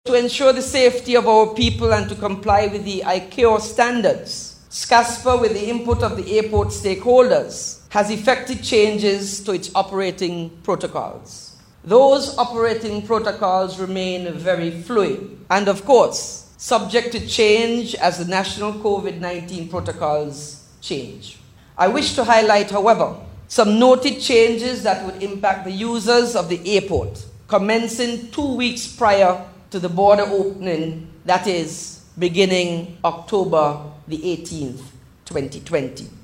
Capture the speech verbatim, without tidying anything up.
To ensure the safety of our people and to comply with the I C A O standards, SCASPA, with the input of the airport stakeholders, has effected changes to its operating protocols. Those operating protocols remain very fluid and, of course, subject to change as the national COVID nineteen protocols change. I wish to highlight, however, some noted changes that would impact the users of the airport, commencing two weeks prior to the border opening, that is, beginning October the eighteenth, twenty twenty.